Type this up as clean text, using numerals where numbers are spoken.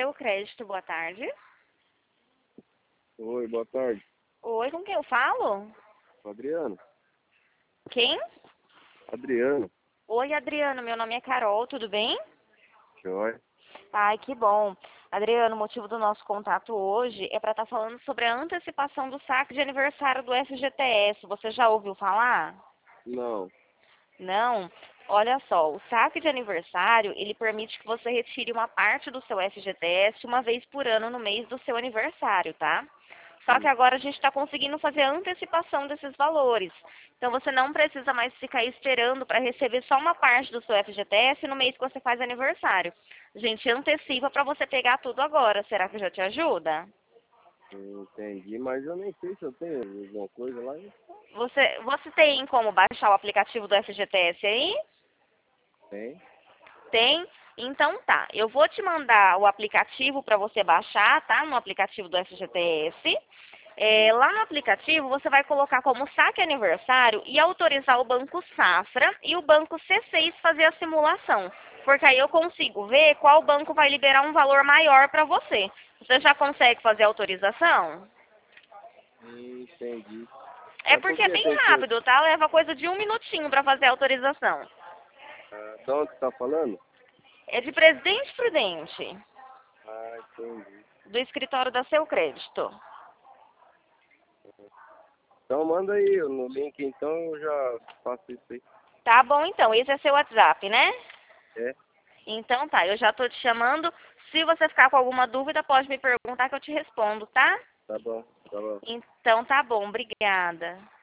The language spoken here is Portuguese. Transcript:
Seu Crédito, boa tarde. Oi, boa tarde. Oi, com quem eu falo? Adriano. Quem? Adriano. Oi, Adriano, meu nome é Carol, tudo bem? Joia. Ai, que bom. Adriano, o motivo do nosso contato hoje é para estar falando sobre a antecipação do saque de aniversário do FGTS. Você já ouviu falar? Não. Não? Olha só, o saque de aniversário, ele permite que você retire uma parte do seu FGTS uma vez por ano no mês do seu aniversário, tá? Só que agora a gente está conseguindo fazer a antecipação desses valores. Então você não precisa mais ficar esperando para receber só uma parte do seu FGTS no mês que você faz aniversário. A gente antecipa para você pegar tudo agora. Será que já te ajuda? Entendi, mas eu nem sei se eu tenho alguma coisa lá. Você tem como baixar o aplicativo do FGTS aí? Tem. Tem? Então tá. Eu vou te mandar o aplicativo para você baixar, tá? No aplicativo do FGTS. Lá no aplicativo você vai colocar como saque aniversário e autorizar o Banco Safra e o Banco C6 fazer a simulação. Porque aí eu consigo ver qual banco vai liberar um valor maior para você. Você já consegue fazer a autorização? Entendi. É Mas por porque é que bem tem que... rápido, tá? Leva coisa de 1 minutinho para fazer a autorização. De onde você tá falando? É de Presidente Prudente, Ah, entendi. do escritório da Seu Crédito. Então manda aí no link, então eu já faço isso aí. Tá bom, então. Esse é seu WhatsApp, né? É? Então tá, eu já tô te chamando. Se você ficar com alguma dúvida, pode me perguntar que eu te respondo, tá? Tá bom, tá bom. Então tá bom, obrigada.